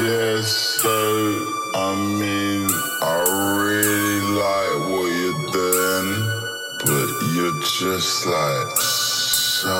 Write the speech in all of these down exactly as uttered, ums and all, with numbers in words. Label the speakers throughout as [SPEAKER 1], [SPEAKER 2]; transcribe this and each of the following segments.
[SPEAKER 1] Yes, so, I mean, I really like what you're doing, but you're just like so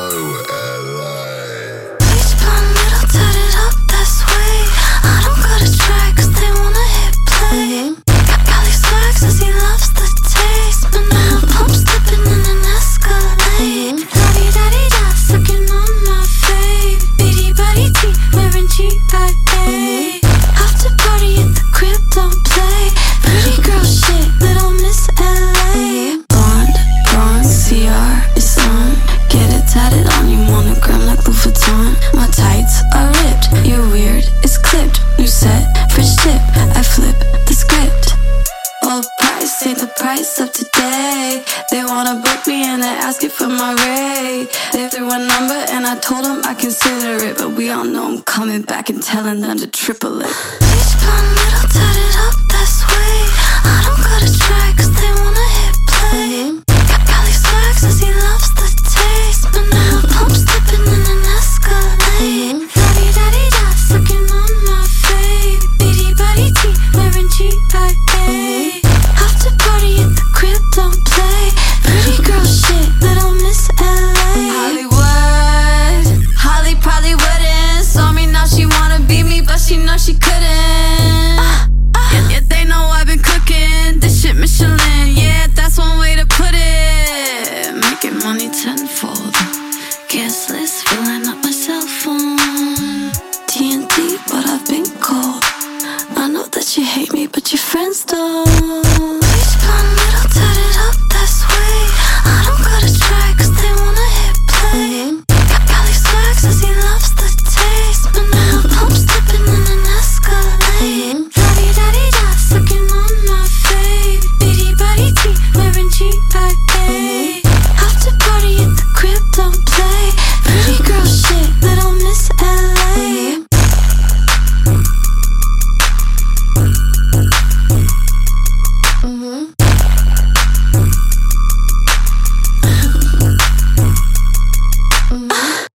[SPEAKER 1] L A.
[SPEAKER 2] Please blonde, little tatted up, that's way. I don't gotta try, cause they wanna hit play. Got Cali swag, says he loves the taste, but now I'm pump stepping in an Escalade. La-di-da-di-da, sucking on my fave. Bitty-buddy-tee, wearing G I A. After party at the crib, don't play. Pretty girl shit, little Miss L A. Blonde, bronze, C R is on. Get it tatted on, you monogram like Louis Vuitton. My tights are ripped, you're weird, it's clipped. New set, fridge tip, I flip the script. Old price, say the price of today. They wanna book me and they're asking for my rate. They threw a number and I told them I consider it, but we all know I'm coming back and telling them to triple it. Bleach blonde, little tatted up, that's way. I don't gotta try, cause they wanna hit play. Got Cali swag, says he loves the taste, but now I'm pump stepping in an Escalade. La-di-da-di-da, sucking on my fave. Bitty-buddy-tee, wearing G I A. After party at the crib, don't play. Pretty girl shit, little Miss L A. Hollywood, Holly probably wouldn't. Saw me, now she wanna beat me, but she know she couldn't. Yeah, yeah, they know I've been cooking this shit Michelin. Yeah, that's one way to put it. Making money tenfold. Guest list filling up my cell phone. T N T, but I've been cold. I know that you hate me, but your friends don't. Bleach blonde, little tatted up, that's way. I don't gotta try, cause they wanna hit play. Got Cali swag, says he loves the taste, but now I'm pump stepping in an Escalade. La-di-da-di-da, sucking on my fave. Bitty-buddy-tee, wearing G I A. After party at the crib, don't play. Pretty girl shit, little Miss L A. Mm-hmm.